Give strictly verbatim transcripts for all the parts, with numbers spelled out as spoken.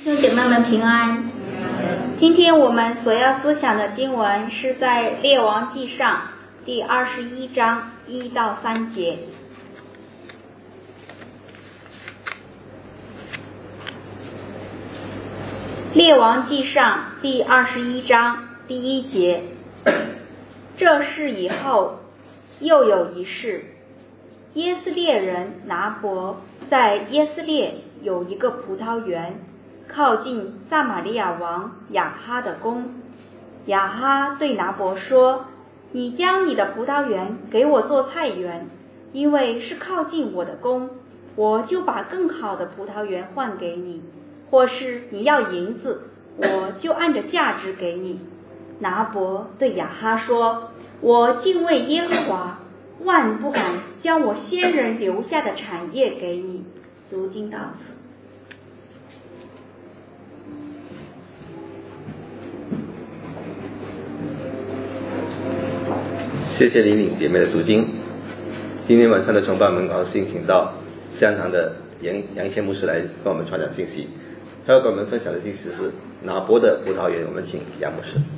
兄姐妹们平安。今天我们所要思想的经文是在列王纪上第二十一章一到三节。列王纪上第二十一章第一节，这事以后又有一事，耶斯列人拿伯在耶斯列有一个葡萄园，靠近撒玛利亚王亚哈的宫。亚哈对拿伯说，你将你的葡萄园给我做菜园，因为是靠近我的宫，我就把更好的葡萄园换给你，或是你要银子，我就按着价值给你。拿伯对亚哈说，我敬畏耶和华，万不敢将我先人留下的产业给你。读经到此。 谢谢李敏姐妹的读经。今天晚上的崇拜，我们高兴请到香堂的杨杨谦牧师来跟我们传讲信息。他要跟我们分享的信息是拿伯的葡萄园。我们请杨牧师。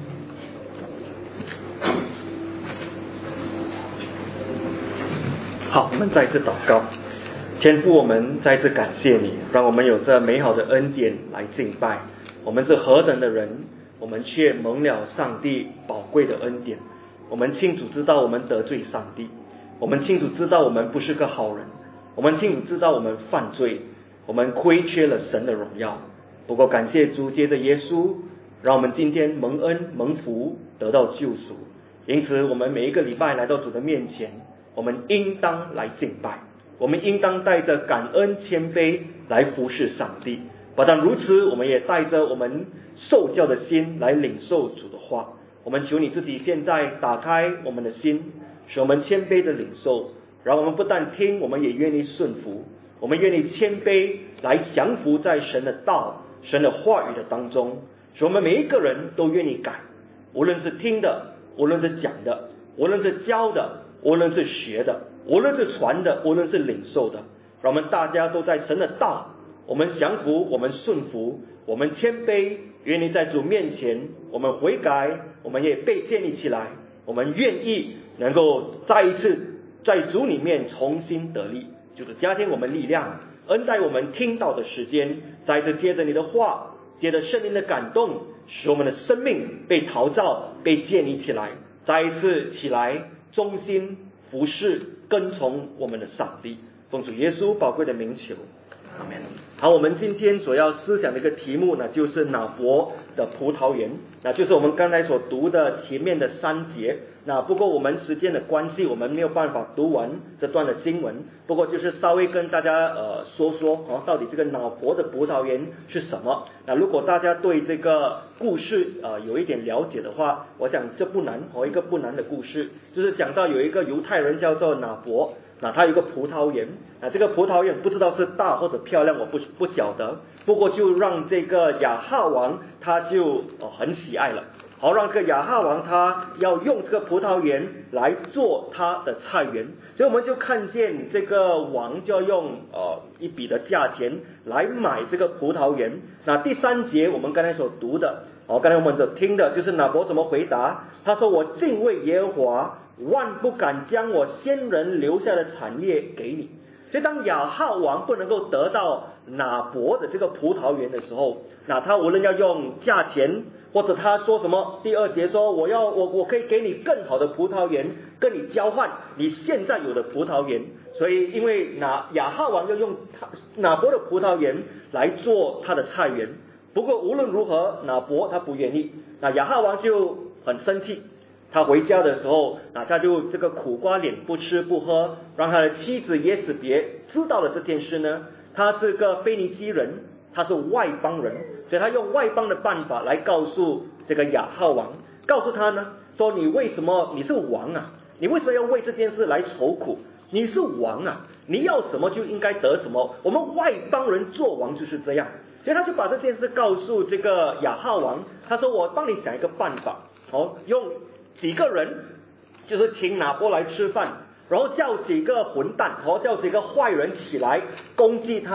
好，我们再次祷告。天父，我们再次感谢你，让我们有这美好的恩典来敬拜。我们是何等的人，我们却蒙了上帝宝贵的恩典。我们清楚知道我们得罪上帝，我们清楚知道我们不是个好人，我们清楚知道我们犯罪，我们亏缺了神的荣耀。不过感谢主，借着耶稣，让我们今天蒙恩蒙福，得到救赎。因此我们每一个礼拜来到主的面前，我们应当来敬拜，我们应当带着感恩谦卑来服侍上帝。不但如此，我们也带着我们受教的心来领受主的话。我们求你自己现在打开我们的心，使我们谦卑的领受，然后我们不但听，我们也愿意顺服，我们愿意谦卑来降服在神的道、神的话语的当中，使我们每一个人都愿意改，无论是听的，无论是讲的，无论是教的，无论是学的，无论是传的，无论是领受的，让我们大家都在神的道，我们降服，我们顺服，我们谦卑，愿意在主面前我们悔改，我们也被建立起来，我们愿意能够再一次在主里面重新得力，就是加添我们力量，恩待我们听到的时间，再一次接着你的话，接着圣灵的感动，使我们的生命被陶造，被建立起来，再一次起来忠心服侍跟从我们的上帝。奉主耶稣宝贵的名求，阿们。好，我们今天所要思想的一个题目呢，就是拿伯的葡萄园，那就是我们刚才所读的前面的三节。那不过我们时间的关系，我们没有办法读完这段的经文，不过就是稍微跟大家呃说说哦，到底这个拿伯的葡萄园是什么。那如果大家对这个故事呃有一点了解的话，我想这不难哦，一个不难的故事，就是讲到有一个犹太人叫做拿伯，那他有一个葡萄园，那这个葡萄园不知道是大或者漂亮，我不不晓得，不过就让这个亚哈王他就、哦、很喜爱了，好让这个亚哈王他要用这个葡萄园来做他的菜园，所以我们就看见这个王就要用呃一笔的价钱来买这个葡萄园。那第三节我们刚才所读的，哦，刚才我们所听的就是拿伯怎么回答，他说我敬畏耶和华，万不敢将我先人留下的产业给你。所以当亚哈王不能够得到拿伯的这个葡萄园的时候，那他无论要用价钱，或者他说什么，第二节说我要我我可以给你更好的葡萄园，跟你交换你现在有的葡萄园。所以因为拿亚哈王要用他拿伯的葡萄园来做他的菜园，不过无论如何拿伯他不愿意，那亚哈王就很生气。他回家的时候，那他就这个苦瓜脸不吃不喝，让他的妻子耶子别知道了这件事呢。他是个腓尼基人，他是外邦人，所以他用外邦的办法来告诉这个亚哈王，告诉他呢，说你为什么你是王啊？你为什么要为这件事来愁苦？你是王啊，你要什么就应该得什么。我们外邦人做王就是这样，所以他就把这件事告诉这个亚哈王，他说我帮你想一个办法，哦，用几个人就是请拿伯来吃饭，然后叫几个混蛋，然后叫几个坏人起来攻击他，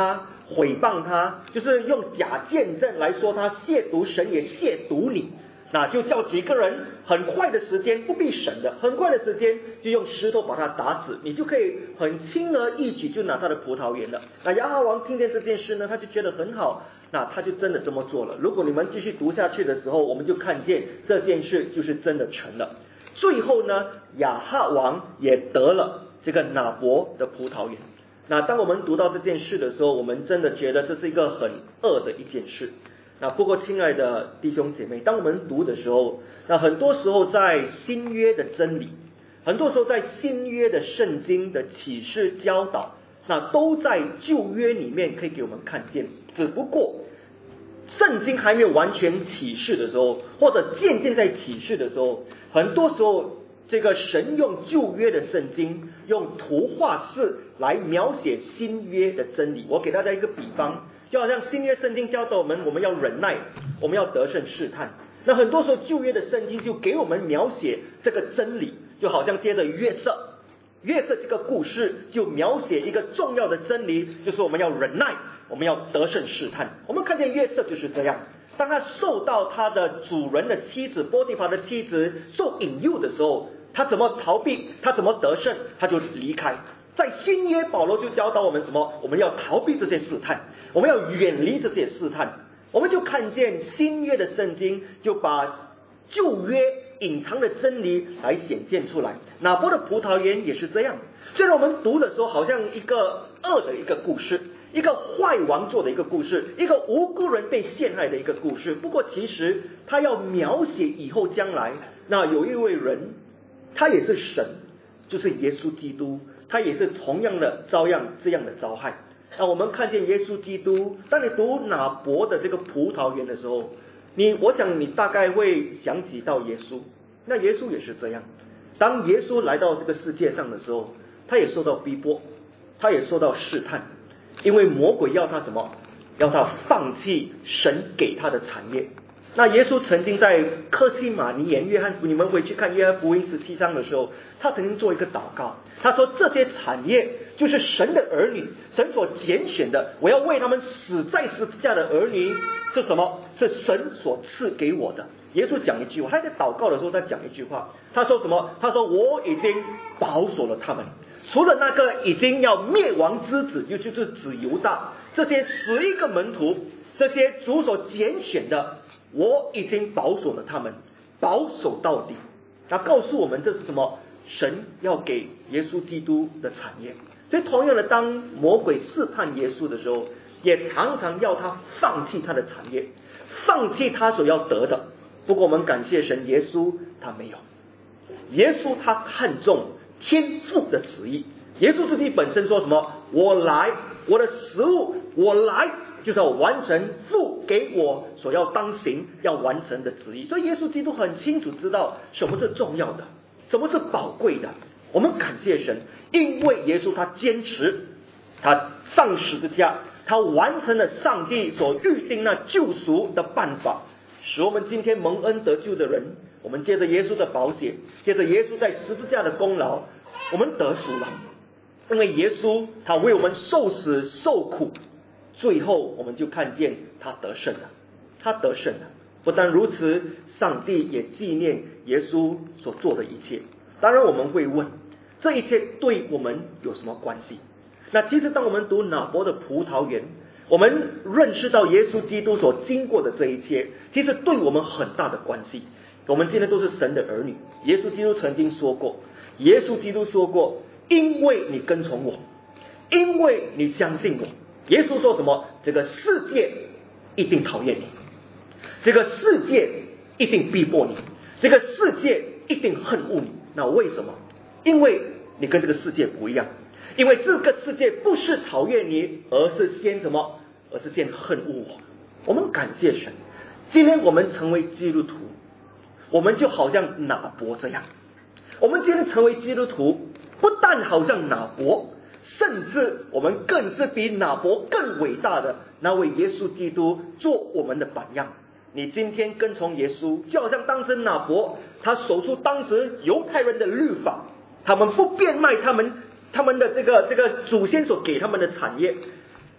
毁谤他，就是用假见证来说他亵渎神也亵渎你，那就叫几个人很快的时间，不必审的，很快的时间就用石头把他打死，你就可以很轻而易举就拿他的葡萄园了。那亚哈王听见这件事呢，他就觉得很好，那他就真的这么做了。如果你们继续读下去的时候，我们就看见这件事就是真的成了。最后呢，亚哈王也得了这个拿伯的葡萄园。那当我们读到这件事的时候，我们真的觉得这是一个很恶的一件事。那不过亲爱的弟兄姐妹，当我们读的时候，那很多时候在新约的真理，很多时候在新约的圣经的启示教导，那都在旧约里面可以给我们看见。只不过圣经还没有完全启示的时候，或者渐渐在启示的时候，很多时候这个神用旧约的圣经用图画式来描写新约的真理。我给大家一个比方，就好像新约圣经教导我们，我们要忍耐，我们要得胜试探。那很多时候旧约的圣经就给我们描写这个真理，就好像接着约瑟，约瑟这个故事就描写一个重要的真理，就是我们要忍耐，我们要得胜试探。我们看见约瑟就是这样，当他受到他的主人的妻子波提乏的妻子受引诱的时候，他怎么逃避，他怎么得胜，他就离开。在新约保罗就教导我们什么？我们要逃避这些试探，我们要远离这些试探。我们就看见新约的圣经就把旧约隐藏的真理来显现出来。拿伯的葡萄园也是这样，虽然我们读的时候好像一个恶的一个故事，一个坏王做的一个故事，一个无辜人被陷害的一个故事，不过其实他要描写以后将来，那有一位人，他也是神，就是耶稣基督，他也是同样的遭样这样的遭害。那我们看见耶稣基督，当你读拿伯的这个葡萄园的时候，你我想你大概会想起到耶稣。那耶稣也是这样，当耶稣来到这个世界上的时候，他也受到逼迫，他也受到试探，因为魔鬼要他什么？要他放弃神给他的产业。那耶稣曾经在客西马尼园，约翰福音，你们回去看约翰福音十七章的时候，他曾经做一个祷告，他说这些产业就是神的儿女，神所拣选的，我要为他们死在十字架的儿女是什么？是神所赐给我的。耶稣讲一句话，他在祷告的时候他讲一句话，他说什么？他说我已经保守了他们，除了那个已经要灭亡之子，也就是子犹大，这些十一个门徒，这些主所拣选的，我已经保守了他们，保守到底。他告诉我们这是什么？神要给耶稣基督的产业。所以同样的，当魔鬼试探耶稣的时候，也常常要他放弃他的产业，放弃他所要得的。不过我们感谢神，耶稣他没有，耶稣他看重天父的旨意。耶稣自己本身说什么？我来，我的食物，我来就是要完成父给我所要当行要完成的旨意。所以耶稣基督很清楚知道什么是重要的，什么是宝贵的。我们感谢神，因为耶稣他坚持，他上十字架，他完成了上帝所预定那救赎的办法，使我们今天蒙恩得救的人，我们借着耶稣的宝血，借着耶稣在十字架的功劳，我们得赎了。因为耶稣他为我们受死受苦，最后我们就看见他得胜了，他得胜了。不但如此，上帝也纪念耶稣所做的一切。当然我们会问，这一切对我们有什么关系？那其实当我们读拿伯的葡萄园，我们认识到耶稣基督所经过的这一切，其实对我们很大的关系。我们今天都是神的儿女，耶稣基督曾经说过，耶稣基督说过，因为你跟从我，因为你相信我。耶稣说什么？这个世界一定讨厌你，这个世界一定逼迫你，这个世界一定恨恶你。那为什么？因为你跟这个世界不一样，因为这个世界不是讨厌你，而是先什么？而是先恨恶我。我们感谢神，今天我们成为基督徒，我们就好像拿伯这样。我们今天成为基督徒，不但好像拿伯，甚至我们更是比拿伯更伟大的那位耶稣基督做我们的榜样。你今天跟从耶稣，就好像当时拿伯他守住当时犹太人的律法，他们不变卖他们他们的这个这个祖先所给他们的产业，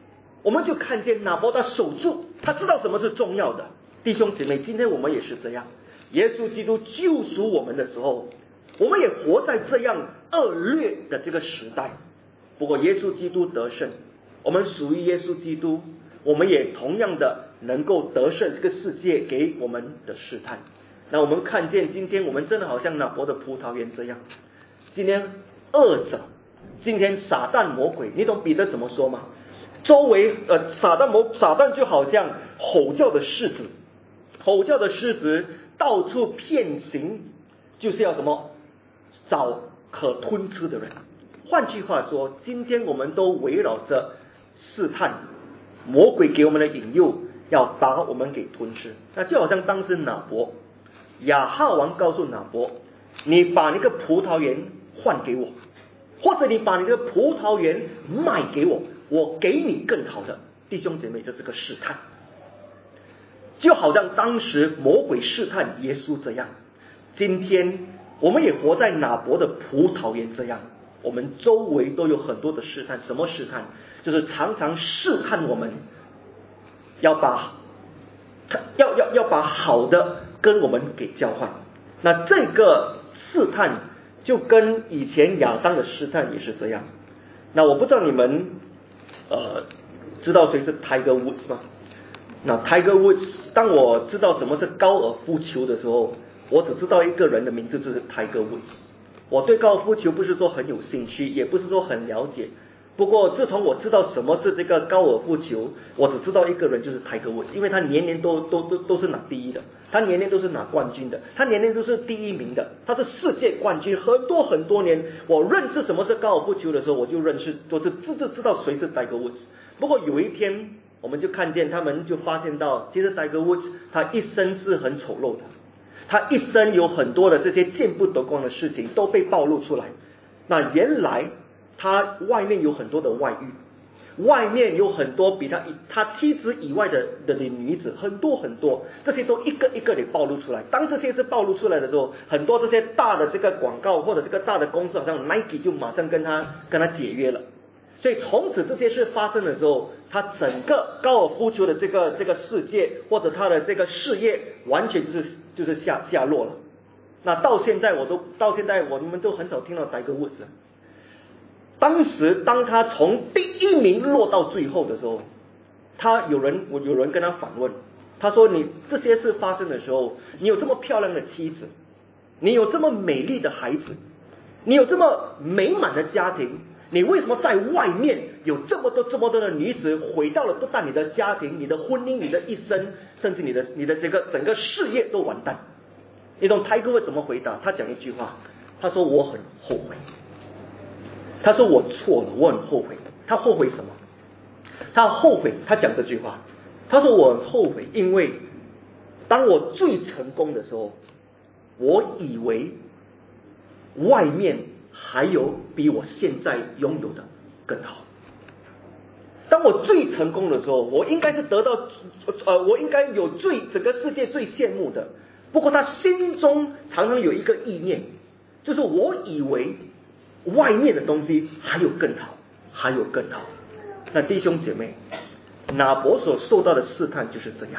我们就看见拿伯他守住，他知道什么是重要的。弟兄姐妹，今天我们也是这样，耶稣基督救赎我们的时候，我们也活在这样恶劣的这个时代。不过耶稣基督得胜，我们属于耶稣基督，我们也同样的能够得胜这个世界给我们的试探。那我们看见今天我们真的好像拿伯的葡萄园这样，今天恶者，今天撒旦魔鬼，你懂彼得怎么说吗？周围呃撒旦魔撒旦就好像吼叫的狮子，吼叫的狮子到处遍行，就是要什么？找可吞吃的人。换句话说，今天我们都围绕着试探，魔鬼给我们的引诱，要把我们给吞吃。那就好像当时拿伯，亚哈王告诉拿伯，你把那个葡萄园换给我，或者你把你的葡萄园卖给我，我给你更好的。弟兄姐妹，这是个试探，就好像当时魔鬼试探耶稣这样，今天我们也活在拿伯的葡萄园这样，我们周围都有很多的试探。什么试探？就是常常试探我们，要把要要要把好的跟我们给交换。那这个试探就跟以前亚当的试探也是这样。那我不知道你们呃知道谁是 Tiger Woods 吗？那 Tiger Woods， 当我知道什么是高尔夫球的时候，我只知道一个人的名字，就是 Tiger Woods。我对高尔夫球不是说很有兴趣，也不是说很了解。不过自从我知道什么是这个高尔夫球，我只知道一个人，就是 Tiger Woods， 因为他年年都都都都是拿第一的，他年年都是拿冠军的，他年年都是第一名的，他是世界冠军很多很多年。我认识什么是高尔夫球的时候，我就认识，我就知知知道谁是 Tiger Woods。不过有一天，我们就看见他们就发现到，其实 Tiger Woods 他一生是很丑陋的，他一生有很多的这些见不得光的事情都被暴露出来。那原来他外面有很多的外遇，外面有很多比他他妻子以外的的女子，很多很多，这些都一个一个的暴露出来。当这些是暴露出来的时候，很多这些大的这个广告或者这个大的公司，好像 Nike 就马上跟他跟他解约了。所以从此这些事发生的时候，他整个高尔夫球的这个这个世界或者他的这个事业完全就是就是下下落了。那到现在我都到现在我们都很少听到 Tiger Woods。当时当他从第一名落到最后的时候，他有人我有人跟他反问，他说：“你这些事发生的时候，你有这么漂亮的妻子，你有这么美丽的孩子，你有这么美满的家庭，你为什么在外面有这么多这么多的女子毁掉了不但你的家庭、你的婚姻、你的一生，甚至你的你的这个整个事业都完蛋？”你懂Tiger Woods怎么回答？他讲一句话，他说：“我很后悔。”他说我错了，我很后悔。他后悔什么？他后悔，他讲这句话，他说我很后悔，因为当我最成功的时候，我以为外面还有比我现在拥有的更好。当我最成功的时候，我应该是得到呃，我应该有最整个世界最羡慕的。不过他心中常常有一个意念，就是我以为外面的东西还有更好，还有更好。那弟兄姐妹，拿伯所受到的试探就是这样。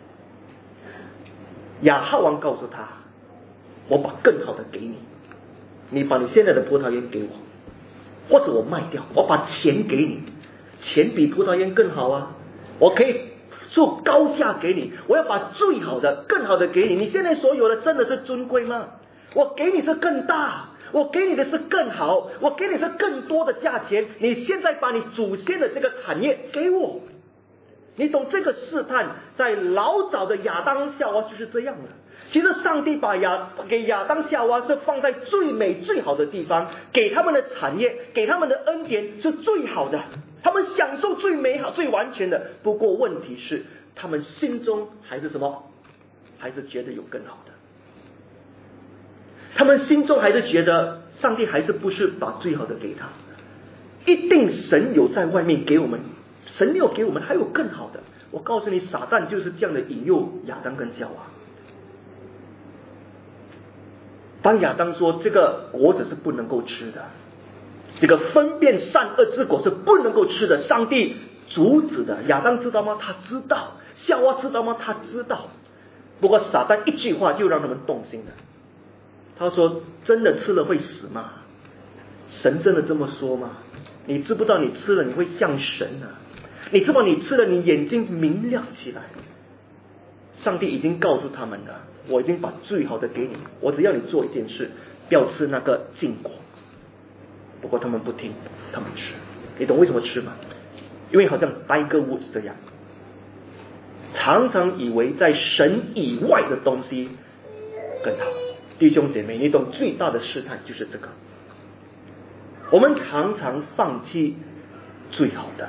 亚哈王告诉他：“我把更好的给你，你把你现在的葡萄园给我，或者我卖掉，我把钱给你，钱比葡萄园更好啊！我可以做高价给你，我要把最好的、更好的给你。你现在所有的真的是尊贵吗？我给你是更大。”我给你的是更好，我给你是更多的价钱，你现在把你祖先的这个产业给我。你懂这个试探，在老早的亚当夏娃就是这样的。其实上帝把亚给亚当夏娃是放在最美最好的地方，给他们的产业，给他们的恩典是最好的，他们享受最美好最完全的。不过问题是，他们心中还是什么？还是觉得有更好的。他们心中还是觉得上帝还是不是把最好的给他，一定神有在外面给我们，神没有给我们还有更好的。我告诉你，撒旦就是这样的引诱亚当跟夏娃。当亚当说这个果子是不能够吃的，这个分辨善恶之果是不能够吃的，上帝阻止的。亚当知道吗？他知道。夏娃知道吗？他知道。不过撒旦一句话就让他们动心了。他说：真的吃了会死吗？神真的这么说吗？你知不知道你吃了你会像神啊？你知不知道你吃了你眼睛明亮起来？上帝已经告诉他们了，我已经把最好的给你，我只要你做一件事，不要吃那个禁果。不过他们不听，他们吃。你懂为什么吃吗？因为好像 Tiger Woods 这样，常常以为在神以外的东西更好。弟兄姐妹，你懂最大的试探就是这个。我们常常放弃最好的。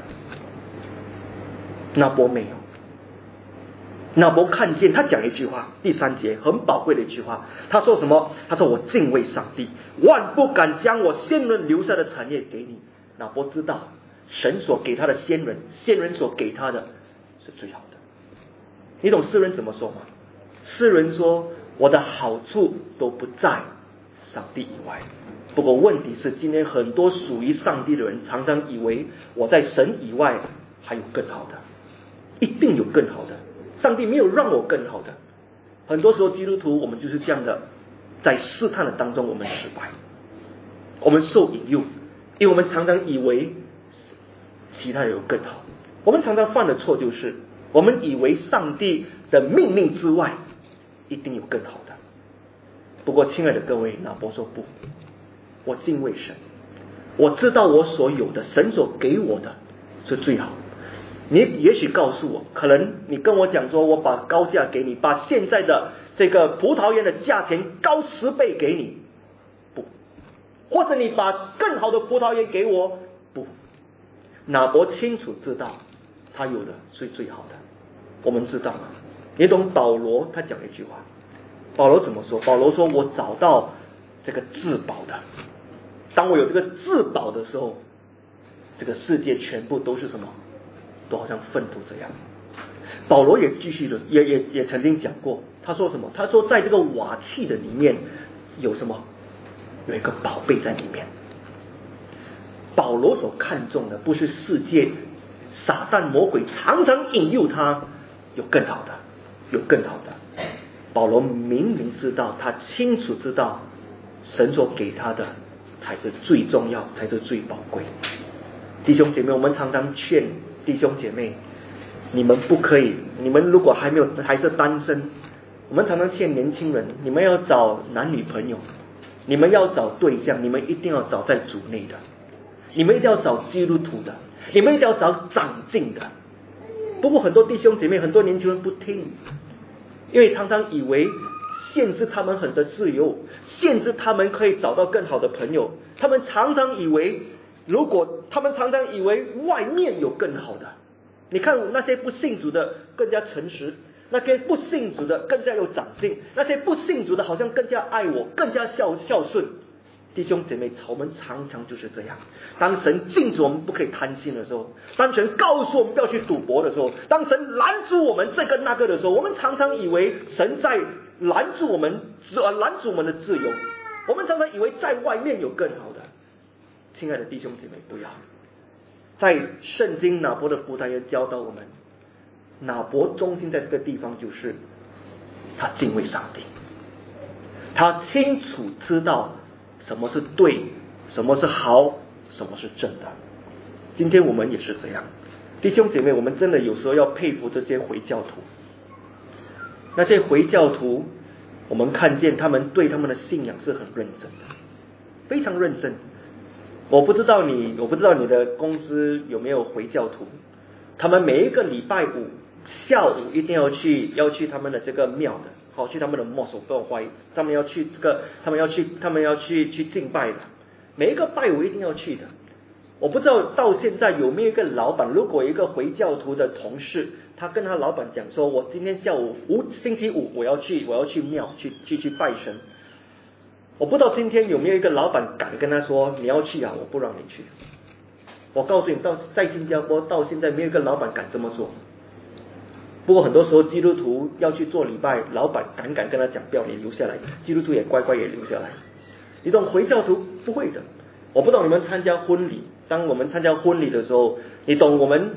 拿伯没有。拿伯看见，他讲一句话，第三节很宝贵的一句话，他说什么？他说：我敬畏上帝，万不敢将我先人留下的产业给你。拿伯知道神所给他的先人，先人所给他的是最好的。你懂诗人怎么说吗？诗人说：我的好处都不在上帝以外。不过问题是，今天很多属于上帝的人常常以为我在神以外还有更好的，一定有更好的。上帝没有让我更好的。很多时候基督徒我们就是这样的，在试探的当中我们失败，我们受引诱，因为我们常常以为其他人有更好。我们常常犯的错就是我们以为上帝的命令之外一定有更好的。不过亲爱的各位，拿伯说不，我敬畏神，我知道我所有的神所给我的是最好。你也许告诉我，可能你跟我讲说，我把高价给你，把现在的这个葡萄园的价钱高十倍给你，不，或者你把更好的葡萄园给我，不。拿伯清楚知道他有的是最好的。我们知道吗？你懂保罗他讲一句话，保罗怎么说？保罗说：我找到这个至宝的，当我有这个至宝的时候，这个世界全部都是什么？都好像粪土这样。保罗也继续的，也也也曾经讲过，他说什么？他说在这个瓦器的里面有什么？有一个宝贝在里面。保罗所看重的不是世界，撒旦魔鬼常常引诱他有更好的，有更好的。保罗明明知道，他清楚知道神所给他的才是最重要，才是最宝贵。弟兄姐妹，我们常常劝弟兄姐妹，你们不可以，你们如果还没有还是单身，我们常常劝年轻人，你们要找男女朋友，你们要找对象，你们一定要找在主内的，你们一定要找基督徒的，你们一定要找长进的。不过很多弟兄姐妹，很多年轻人不听，因为常常以为限制他们很多自由，限制他们可以找到更好的朋友。他们常常以为，如果他们常常以为外面有更好的，你看那些不信主的更加诚实，那些不信主的更加有长进，那些不信主的好像更加爱我，更加孝孝顺。弟兄姐妹，我们常常就是这样。当神禁止我们不可以贪心的时候，当神告诉我们不要去赌博的时候，当神拦住我们这个那个的时候，我们常常以为神在拦住我们，拦住我们的自由。我们常常以为在外面有更好的。亲爱的弟兄姐妹，不要。在圣经拿伯的葡萄园教导我们，拿伯中心在这个地方就是他敬畏上帝，他清楚知道什么是对，什么是好，什么是正的。今天我们也是这样，弟兄姐妹，我们真的有时候要佩服这些回教徒。那些回教徒，我们看见他们对他们的信仰是很认真的，非常认真。我不知道你，我不知道你的公司有没有回教徒，他们每一个礼拜五下午一定要去，要去他们的这个庙的，好，去他们的莫手不要怀疑，他们要去这个，他们要去，他们要去去敬拜的，每一个拜五一定要去的。我不知道到现在有没有一个老板，如果有一个回教徒的同事，他跟他老板讲说，我今天下午五星期五我要去，我要去庙去去去拜神。我不知道今天有没有一个老板敢跟他说，你要去啊，我不让你去。我告诉你，到在新加坡到现在没有一个老板敢这么做。不过很多时候基督徒要去做礼拜，老板敢敢跟他讲，不要你留下来，基督徒也乖乖也留下来。你懂回教徒不会的。我不懂你们参加婚礼，当我们参加婚礼的时候，你懂我们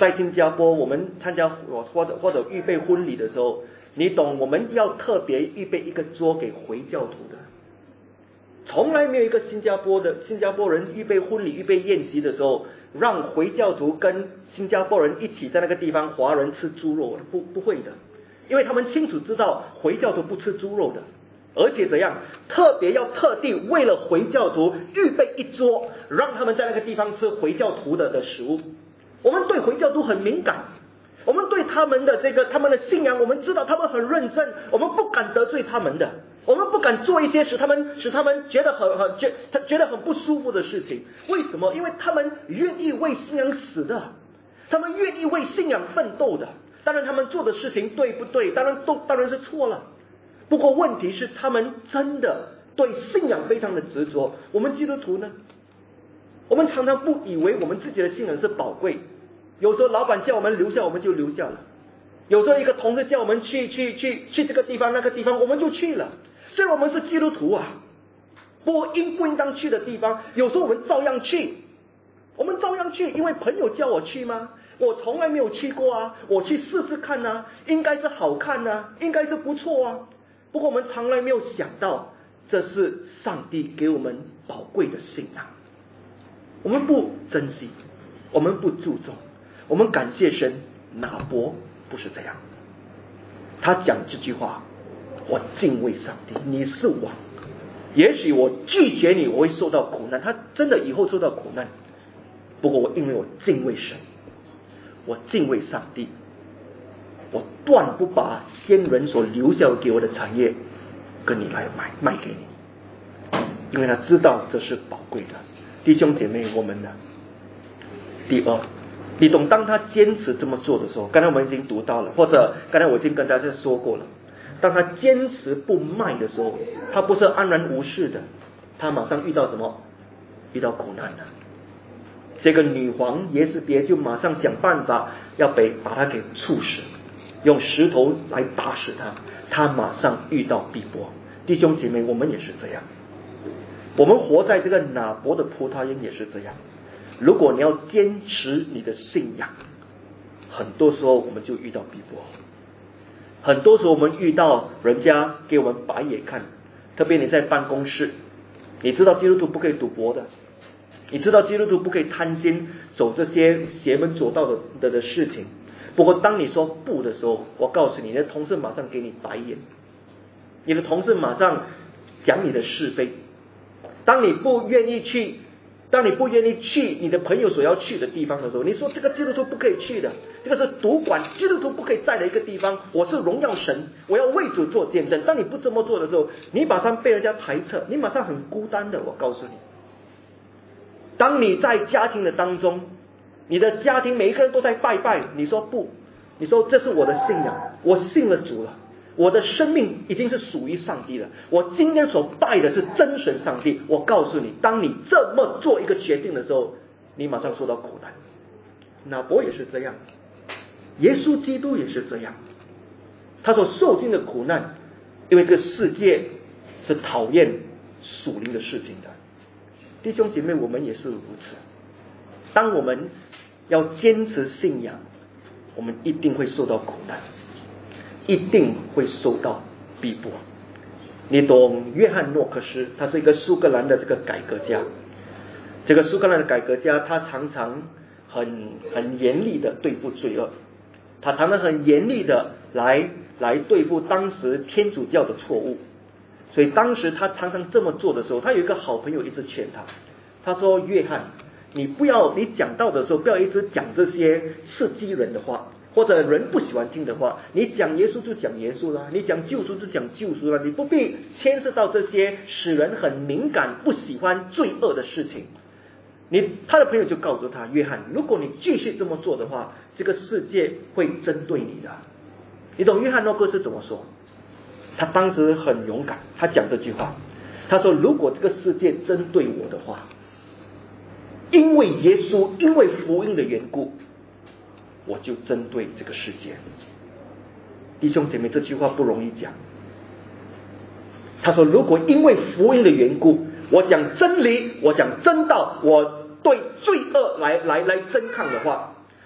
在新加坡，我们参加或者或者预备婚礼的时候，你懂我们要特别预备一个桌给回教徒的。从来没有一个新加坡的新加坡人预备婚礼、预备宴席的时候，让回教徒跟新加坡人一起在那个地方华人吃猪肉，不不会的，因为他们清楚知道回教徒不吃猪肉的，而且怎样，特别要特地为了回教徒预备一桌，让他们在那个地方吃回教徒的的食物。我们对回教徒很敏感，我们对他们的这个他们的信仰，我们知道他们很认真，我们不敢得罪他们的。我们不敢做一些使他们使他们觉得很很觉他觉得很不舒服的事情。为什么？因为他们愿意为信仰死的，他们愿意为信仰奋斗的。当然他们做的事情对不对？当然都当然是错了。不过问题是他们真的对信仰非常的执着。我们基督徒呢，我们常常不以为我们自己的信仰是宝贵。有时候老板叫我们留下，我们就留下了。有时候一个同事叫我们去去去去这个地方那个地方，我们就去了。虽然我们是基督徒啊，不过应不应当去的地方，有时候我们照样去。我们照样去，因为朋友叫我去吗？我从来没有去过啊，我去试试看啊，应该是好看啊，应该是不错啊。不过我们从来没有想到，这是上帝给我们宝贵的信仰。我们不珍惜，我们不注重，我们感谢神。拿伯不是这样，他讲这句话，我敬畏上帝，你是王，也许我拒绝你，我会受到苦难。他真的以后受到苦难，不过我因为我敬畏神，我敬畏上帝，我断不把先人所留下给我的产业跟你来买卖给你，因为他知道这是宝贵的。弟兄姐妹，我们呢？第二，你懂，当他坚持这么做的时候，刚才我们已经读到了，或者刚才我已经跟大家说过了，当他坚持不卖的时候，他不是安然无事的，他马上遇到什么？遇到苦难了。这个女皇耶斯别就马上想办法要被把他给处死，用石头来打死他，他马上遇到逼迫。弟兄姐妹，我们也是这样，我们活在这个拿伯的葡萄园也是这样。如果你要坚持你的信仰，很多时候我们就遇到逼迫，很多时候我们遇到人家给我们白眼看。特别你在办公室，你知道基督徒不可以赌博的，你知道基督徒不可以贪心走这些邪门左道的 的, 的事情。不过当你说不的时候，我告诉你，你的同事马上给你白眼，你的同事马上讲你的是非。当你不愿意去当你不愿意去你的朋友所要去的地方的时候，你说这个基督徒不可以去的，这个是赌馆，基督徒不可以在的一个地方，我是荣耀神，我要为主做见证。当你不这么做的时候，你马上被人家排斥，你马上很孤单的。我告诉你，当你在家庭的当中，你的家庭每一个人都在拜拜，你说不，你说这是我的信仰，我信了主了，我的生命已经是属于上帝了，我今天所拜的是真神上帝。我告诉你，当你这么做一个决定的时候，你马上受到苦难。拿伯也是这样，耶稣基督也是这样，他所受尽的苦难，因为这个世界是讨厌属灵的事情的。弟兄姐妹，我们也是如此。当我们要坚持信仰，我们一定会受到苦难，一定会受到逼迫。你懂约翰诺克斯，他是一个苏格兰的这个改革家。这个苏格兰的改革家，他常常很很严厉的对付罪恶，他常常很严厉的来来对付当时天主教的错误。所以当时他常常这么做的时候，他有一个好朋友一直劝他，他说：约翰，你不要你讲道的时候不要一直讲这些刺激人的话，或者人不喜欢听的话，你讲耶稣就讲耶稣啦，你讲救赎就讲救赎啦，你不必牵涉到这些使人很敏感不喜欢罪恶的事情。你他的朋友就告诉他，约翰，如果你继续这么做的话，这个世界会针对你的。你懂约翰诺克斯怎么说？他当时很勇敢，他讲这句话，他说：如果这个世界针对我的话，因为耶稣因为福音的缘故，我就针对这个世界。弟兄姐妹，这句话不容易讲。他说，如果因为福音的缘故，我讲真理，我讲真道，我对罪恶来来来争抗的话，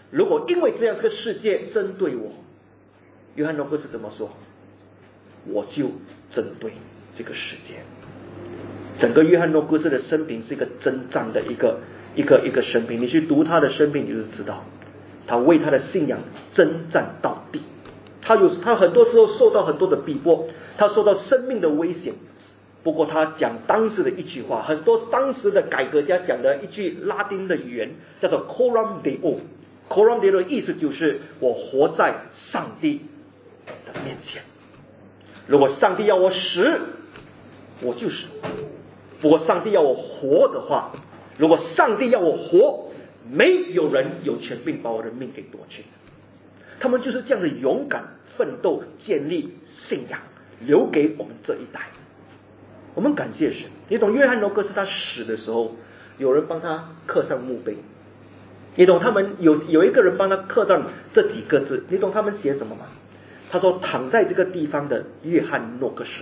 如果因为这样这个世界针对我，约翰诺哥是怎么说？我就针对这个世界。整个约翰诺哥斯的生平是一个征战的一个一个一个生平，你去读他的生平，你就知道，他为他的信仰征战到底。他有他很多时候受到很多的逼迫，他受到生命的危险。不过他讲当时的一句话，很多当时的改革家讲的一句拉丁的语言，叫做 Coram Deo。Coram Deo 的意思就是我活在上帝的面前。如果上帝要我死，我就死；不过上帝要我活的话，如果上帝要我活，没有人有权柄把我的命给夺去。他们就是这样的勇敢奋斗，建立信仰，留给我们这一代。我们感谢神。你懂约翰诺哥斯他死的时候，有人帮他刻上墓碑。你懂他们有有一个人帮他刻上这几个字，你懂他们写什么吗？他说躺在这个地方的约翰诺哥斯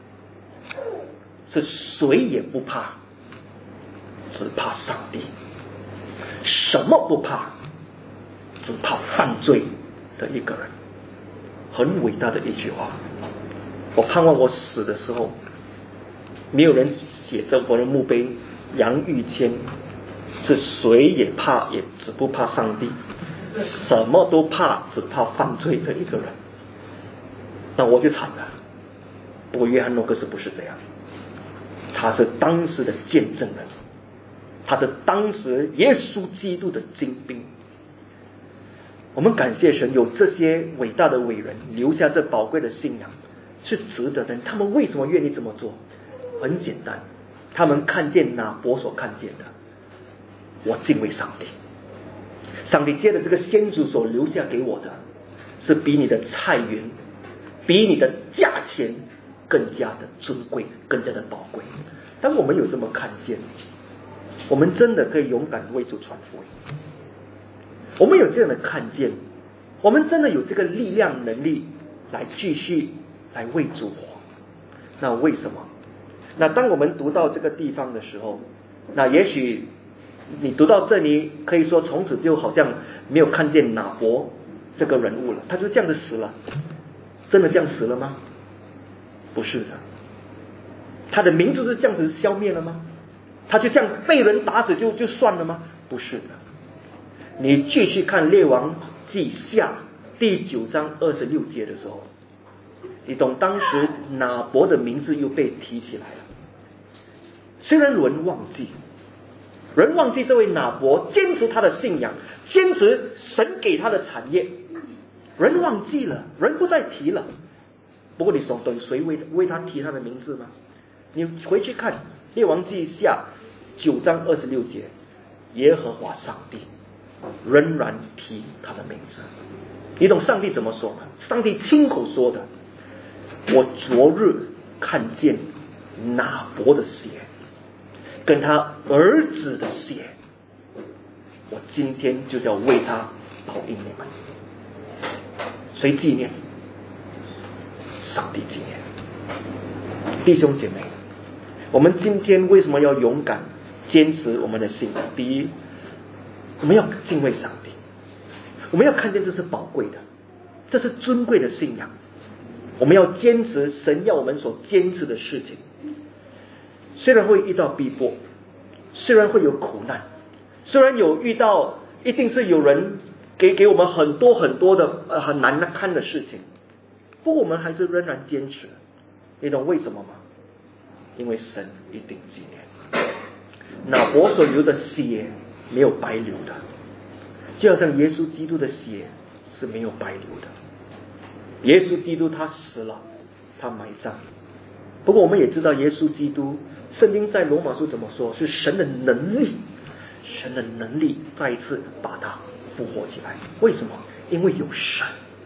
是谁也不怕，只怕上帝。什么不怕？只怕犯罪的一个人。很伟大的一句话。我盼望我死的时候，没有人写着我的墓碑杨玉谦是谁也怕，也只不怕上帝，什么都怕，只怕犯罪的一个人。那我就惨了。不过约翰诺哥斯不是这样，他是当时的见证人，他是当时耶稣基督的精兵。我们感谢神，有这些伟大的伟人留下这宝贵的信仰，是值得的。他们为什么愿意这么做？很简单，他们看见拿伯所看见的，我敬畏上帝。上帝借着这个先祖所留下给我的，是比你的菜园，比你的价钱更加的尊贵，更加的宝贵。当我们有这么看见，我们真的可以勇敢为主传福音。我们有这样的看见，我们真的有这个力量能力来继续来为主活。那为什么？那当我们读到这个地方的时候，那也许你读到这里，可以说从此就好像没有看见拿伯这个人物了，他就这样子死了。真的这样死了吗？不是的。他的名字是这样子消灭了吗？他就这样被人打死就就算了吗？不是的。你继续看列王记下第九章二十六节的时候，你懂当时拿伯的名字又被提起来了。虽然人忘记，人忘记这位拿伯坚持他的信仰，坚持神给他的产业，人忘记了，人不再提了。不过你懂懂谁为为他提他的名字吗？你回去看列王记下九章二十六节，耶和华上帝仍然提他的名字。你懂上帝怎么说吗？上帝亲口说的，我昨日看见拿伯的血跟他儿子的血，我今天就要为他报应你们。谁纪念？上帝纪念。弟兄姐妹，我们今天为什么要勇敢坚持我们的信仰？第一，我们要敬畏上帝，我们要看见这是宝贵的，这是尊贵的信仰。我们要坚持神要我们所坚持的事情，虽然会遇到逼迫，虽然会有苦难，虽然有遇到一定是有人给给我们很多很多的呃很难堪的事情，不过我们还是仍然坚持。你懂为什么吗？因为神一定纪念，拿伯所流的血没有白流的，就好像耶稣基督的血是没有白流的。耶稣基督他死了，他埋葬。不过我们也知道耶稣基督，圣经在罗马书怎么说？是神的能力，神的能力再一次把他复活起来。为什么？因为有神，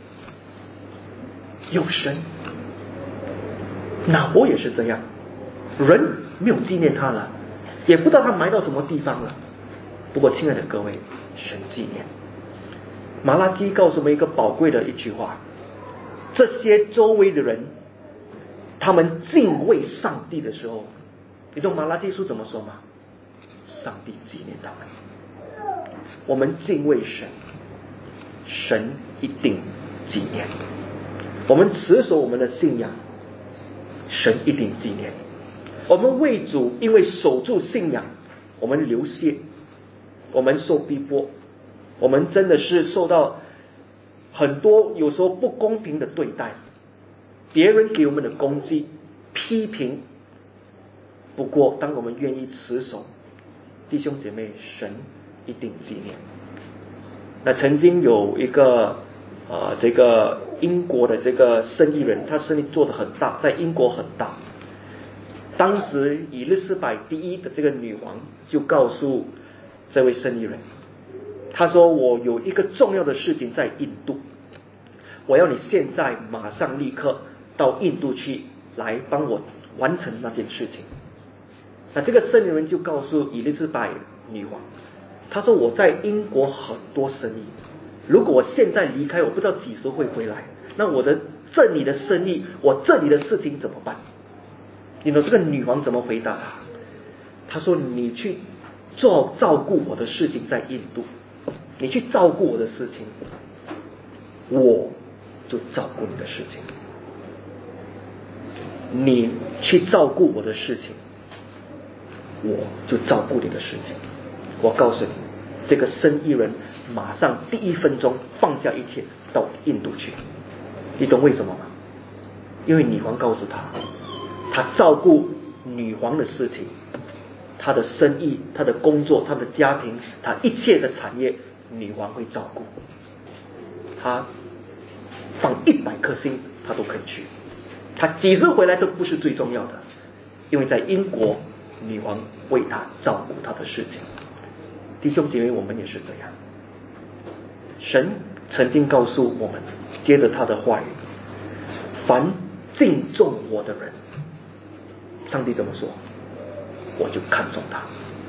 有神。拿伯也是这样，人没有纪念他了，也不知道他埋到什么地方了。不过亲爱的各位，神纪念。马拉基告诉我们一个宝贵的一句话，这些周围的人他们敬畏上帝的时候，你懂马拉基书怎么说吗？上帝纪念他们。我们敬畏神， 神一定纪念。我们持守我们的信仰，神一定纪念。我们为主，因为守住信仰，我们流血，我们受逼迫，我们真的是受到很多有时候不公平的对待，别人给我们的攻击、批评。不过当我们愿意持守，弟兄姐妹，神一定纪念。那曾经有一个呃，这个英国的这个生意人，他生意做得很大，在英国很大。当时以利斯百第一的这个女王就告诉这位生意人，他说：“我有一个重要的事情在印度，我要你现在马上立刻到印度去，来帮我完成那件事情。”那这个生意人就告诉以利斯百女王，他说：“我在英国很多生意，如果我现在离开，我不知道几时会回来，那我的这里的生意，我这里的事情怎么办？”你知道这个女王怎么回答他？他说：“你去做照顾我的事情在印度，你去照顾我的事情，我就照顾你的事情。你去照顾我的事情，我就照顾你的事情。”我告诉你，这个生意人马上第一分钟放下一切到印度去。你懂为什么吗？因为女王告诉他，他照顾女皇的事情，他的生意、他的工作、他的家庭，他一切的产业，女皇会照顾。他放一百颗心，他都肯去。他几时回来都不是最重要的，因为在英国，女王为他照顾他的事情。弟兄姐妹，我们也是这样。神曾经告诉我们，接着他的话语，凡敬重我的人，上帝怎么说？我就看重他。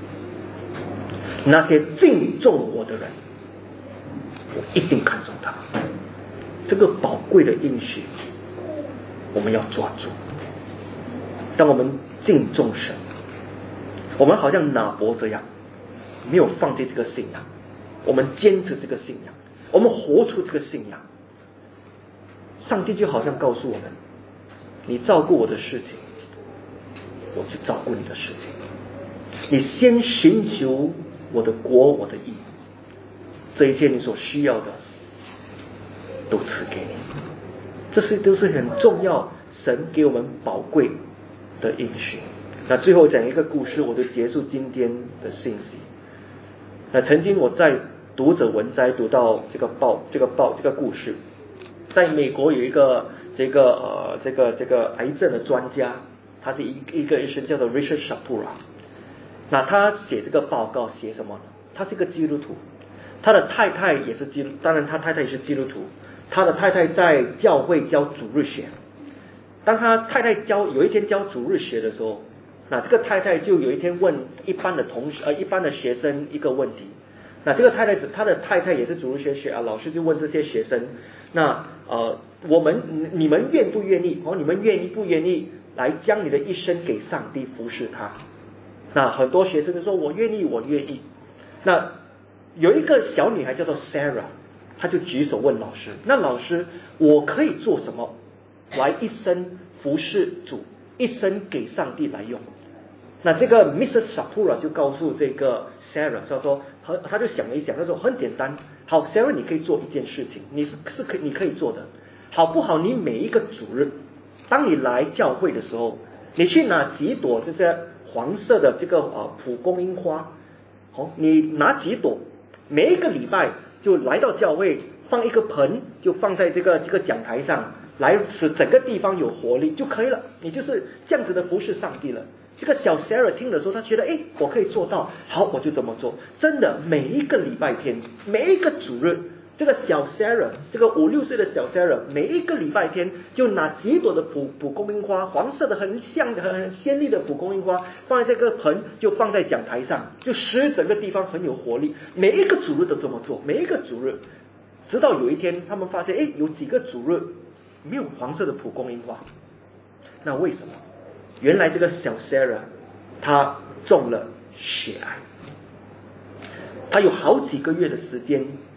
那些敬重我的人，我一定看重他。这个宝贵的应许，我们要抓住。当我们敬重神，我们好像拿伯这样，没有放弃这个信仰，我们坚持这个信仰，我们活出这个信仰。上帝就好像告诉我们，你照顾我的事情，我去照顾你的事情。你先寻求我的国，我的义，这一切你所需要的都赐给你。这些都是很重要，神给我们宝贵的应许。那最后讲一个故事，我就结束今天的信息。那曾经我在读者文摘读到这个报这个报这个故事，在美国有一个这个呃这个这个癌症的专家，他是一一个医生，叫做 Richard Shapura。那他写这个报告写什么呢？他是一个基督徒，他的太太也是基督，当然他太太也是基督徒。他的太太在教会教主日学。当他太太教有一天教主日学的时候，那这个太太就有一天问一般的同学呃一般的学生一个问题。那这个太太他的太太也是主日学学啊，老师就问这些学生，那呃我们你们愿不愿意哦？你们愿意不愿意来将你的一生给上帝服侍他？那很多学生就说我愿意，我愿意。那有一个小女孩叫做 Sarah， 她就举手问老师，那老师我可以做什么来一生服侍主，一生给上帝来用？那这个 Missus Shapura 就告诉这个 Sarah， 他说他他就想了一想，他说很简单，好 Sarah 你可以做一件事情，你是是可你可以做的，好不好？你每一个主日，当你来教会的时候，你去拿几朵这些黄色的这个呃蒲公英花，好，你拿几朵，每一个礼拜就来到教会，放一个盆，就放在这个这个讲台上，来使整个地方有活力就可以了。你就是这样子的服侍上帝了。这个小 Sarah 听的时候，他觉得哎，我可以做到，好，我就这么做。真的，每一个礼拜天，每一个主日，这个小 Sarah， 这个五六岁的小 Sarah， 每一个礼拜天就拿几朵的蒲蒲公英花，黄色的很像很鲜丽的蒲公英花，放在这个盆，就放在讲台上，就使整个地方很有活力。每一个主日都这么做，每一个主日，直到有一天，他们发现，哎，有几个主日没有黄色的蒲公英花，那为什么？原来这个小 Sarah 她中了血癌，她有好几个月的时间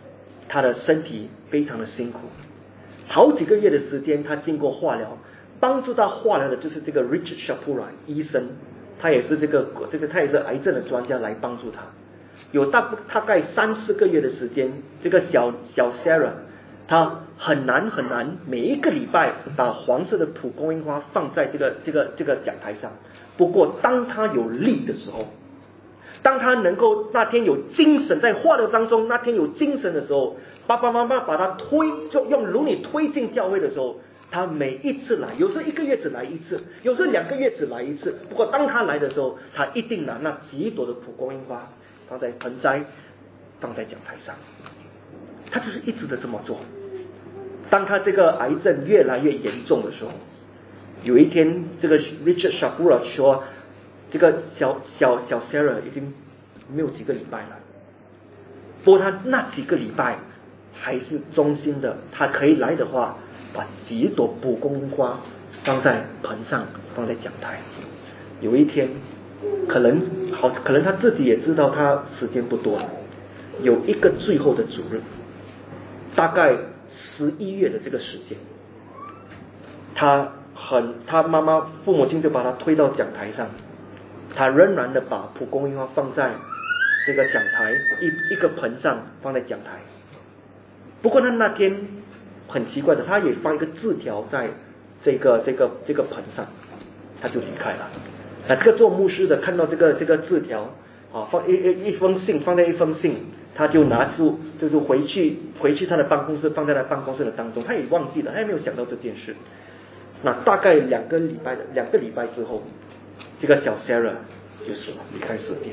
他的身体非常的辛苦，好几个月的时间，他经过化疗，帮助他化疗的就是这个 Richard Shapura 医生，他也是这个这个他也是癌症的专家来帮助他。有大大概三四个月的时间，这个小小 Sarah 她很难很难，每一个礼拜把黄色的蒲公英花放在这个这个这个讲台上。不过当她有力的时候，当她能够那天有精神，在化疗当中那天有精神的时候，爸爸妈妈把她推，就用轮椅推进教会的时候，她每一次来，有时候一个月只来一次，有时候两个月只来一次。不过当她来的时候，她一定拿那几朵的蒲公英花放在盆栽，放在讲台上，他就是一直的这么做。当他这个癌症越来越严重的时候，有一天这个 Richard Shapura 说，这个小小小 Sarah 已经没有几个礼拜了，不过他那几个礼拜还是忠心的，他可以来的话，把几朵蒲公英花放在盆上，放在讲台。有一天可能好，可能他自己也知道他时间不多了，有一个最后的主日，大概十一月的这个时间，他很他妈妈父母亲就把他推到讲台上，他仍然的把蒲公英花放在这个讲台一一个盆上，放在讲台。不过他那天很奇怪的，他也放一个字条在这个这个这个盆上，他就离开了。那这个做牧师的看到这个这个字条啊，放一一一封信，放在一封信，他就拿出就是回去回去他的办公室，放在他办公室的当中，他也忘记了，他也没有想到这件事。那大概两个礼拜的两个礼拜之后，这个小 Sarah 就死了，离开世界。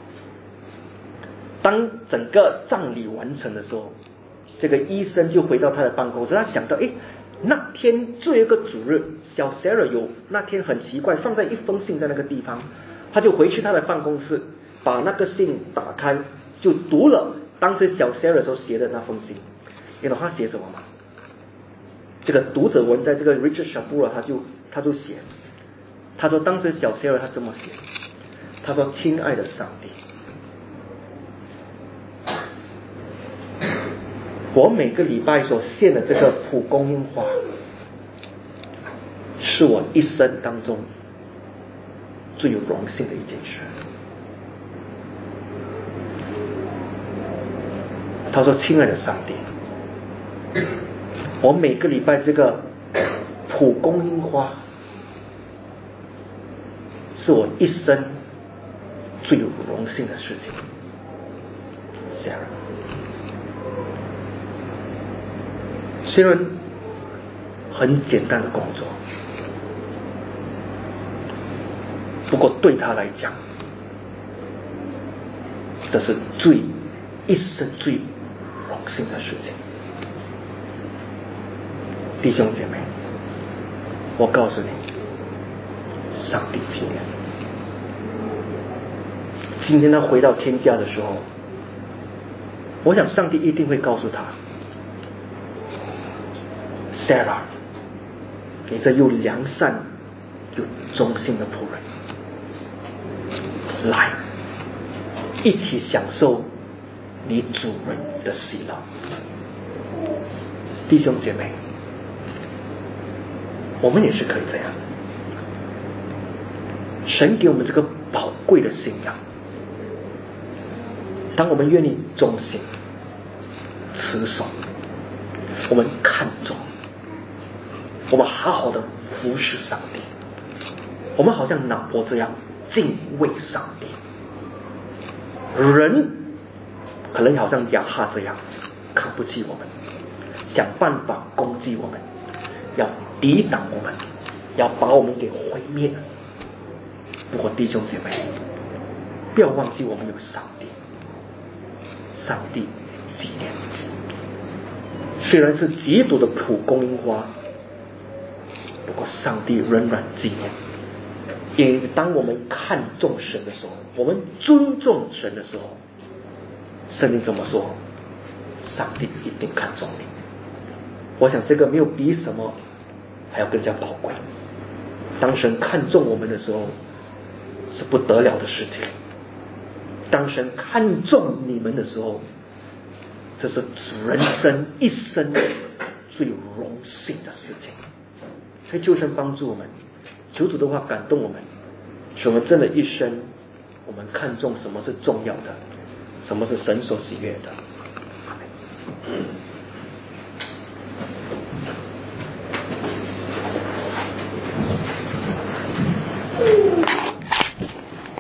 当整个葬礼完成的时候，这个医生就回到他的办公室，他想到，哎，那天最后一个主日，小 Sarah 有那天很奇怪，放在一封信在那个地方，他就回去他的办公室，把那个信打开，就读了当时小 Sarah 所写的那封信。你知道他写什么吗？这个读者文在这个 Richard Shapura 他就他就写，他说当时小 Sarah 他这么写，他说：“亲爱的上帝，我每个礼拜所献的这个蒲公英花，是我一生当中最有荣幸的一件事。”他说：“亲爱的上帝，我每个礼拜这个蒲公英花，是我一生最有荣幸的事情。” Sarah， 虽然很简单的工作，不过对他来讲，这是最一生最荣幸的事情。弟兄姐妹，我告诉你，上帝纪念。今天他回到天家的时候，我想上帝一定会告诉他 Sarah， 你这又良善又忠心的仆人，来一起享受你主人的喜乐。弟兄姐妹，我们也是可以这样，神给我们这个宝贵的信仰，当我们愿意忠心持守，我们看重，我们好好的服侍上帝，我们好像拿伯这样敬畏上帝。人可能好像亚哈这样看不起我们，想办法攻击我们，要抵挡我们，要把我们给毁灭。不过弟兄姐妹，不要忘记我们有上帝，上帝纪念。虽然是极度的蒲公英花，不过上帝仍然纪念。因为当我们看重神的时候，我们尊重神的时候，圣经怎么说？上帝一定看重你。我想这个没有比什么还要更加宝贵。当神看重我们的时候，是不得了的事情。当神看重你们的时候， 这是人生一生最荣幸的事情。所以求神帮助我们，求主的话感动我们，使我们真的一生我们看重什么是重要的，什么是神所喜悦的。